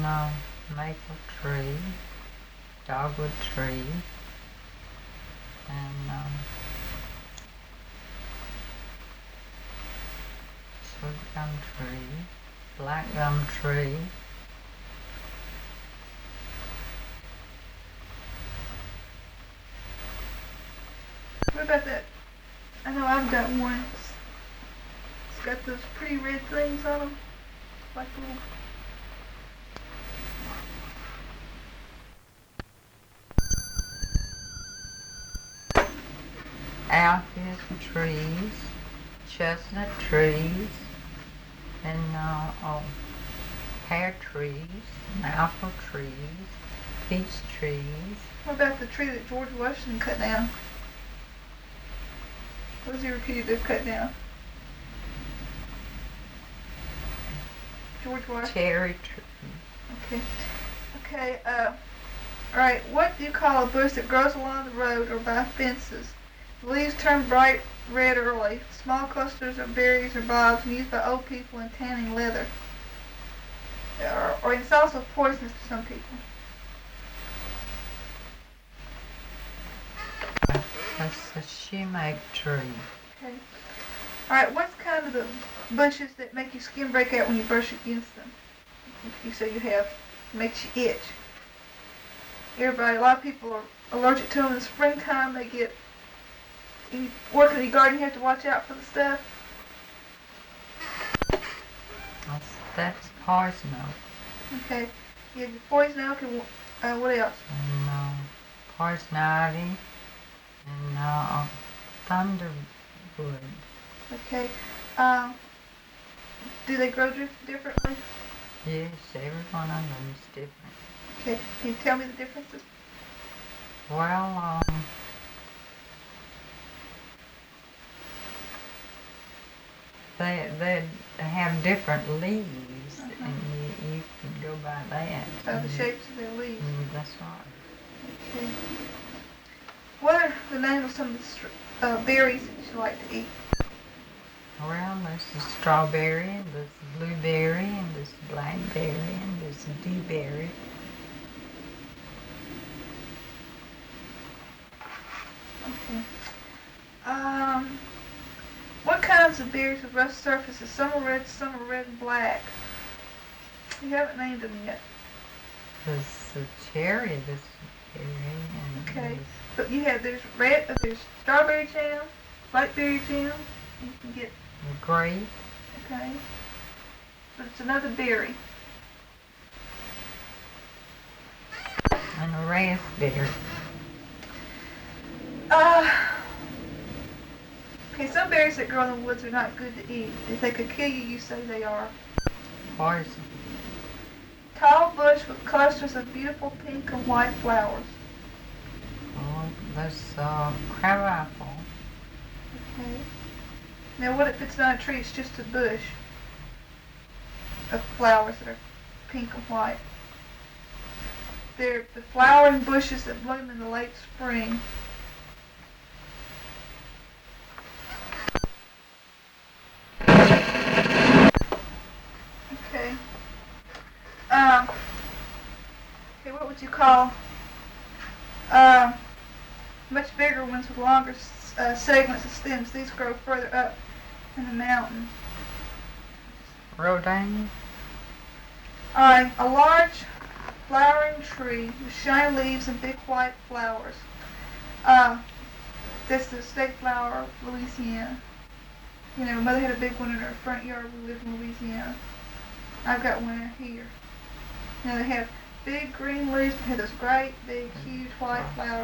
maple tree, dogwood tree, and sweet gum tree, black gum tree. What about that? I know I've got one. It's got those pretty red things on them, like little. Alpheus trees, chestnut trees, and pear trees, maple trees, peach trees. What about the tree that George Washington cut down? What was he repeated to cut down? George Washington. Cherry tree. Okay. Okay. All right. What do you call a bush that grows along the road or by fences? The leaves turn bright red early. Small clusters of berries or bulbs used by old people in tanning leather. Or it's also poisonous to some people. That's the sumac tree. Okay. All right. What's kind of the bushes that make your skin break out when you brush against them? You say you have makes you itch. Everybody, a lot of people are allergic to them in the springtime. They get. You work in the garden, you have to watch out for the stuff. That's poison oak. Okay. You have the poison oak and what else? And poison ivy and thunderwood. Okay. Do they grow differently? Yes, every one of them is different. Okay. Can you tell me the differences? Well, they have different leaves, and you can go by that. The shapes of their leaves. That's right. Okay. What are the names of some of the berries that you like to eat? Well, there's the strawberry, and there's the blueberry, and there's the blackberry, and there's the dewberry. Okay. What kinds of berries with rough surfaces? Some are red and black. You haven't named them yet. There's the cherry, there's berry, and okay. But you have there's strawberry jam, blackberry jam. You can get grape. Okay. But it's another berry. And a raspberry. Okay, some berries that grow in the woods are not good to eat. If they could kill you, you say they are. Poison. Tall bush with clusters of beautiful pink and white flowers. Oh, there's crabapple. Okay. Now what if it's not a tree, it's just a bush of flowers that are pink and white? They're the flowering bushes that bloom in the late spring. Okay. Okay, what would you call much bigger ones with longer segments of stems? These grow further up in the mountain. Rhodania. Alright, a large flowering tree with shiny leaves and big white flowers. That's the state flower of Louisiana. You know, Mother had a big one in her front yard. We live in Louisiana. I've got one here. Now they have big green leaves, but have those great, big, huge white flowers.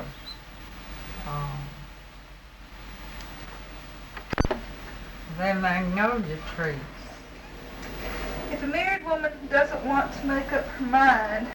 They're magnolia trees. If a married woman doesn't want to make up her mind